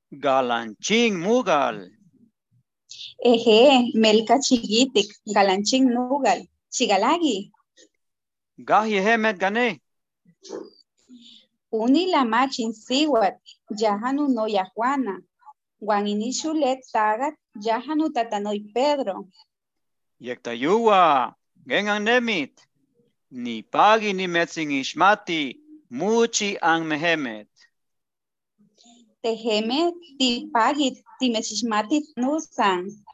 Galanching mugal. Eje, melka chigitik, galanching nugal, chigalagi. Gahi hemet gane. Uni la machin siwat, yahanu no yahuana. Juan inishulet tagat, yahanu tatanoy Pedro. Yektayuwa. Gengan nemit. Ni pagi ni metsing ishmati. Muchi ang mehemet. Teheme ti pagit ti mechishmatit nusan.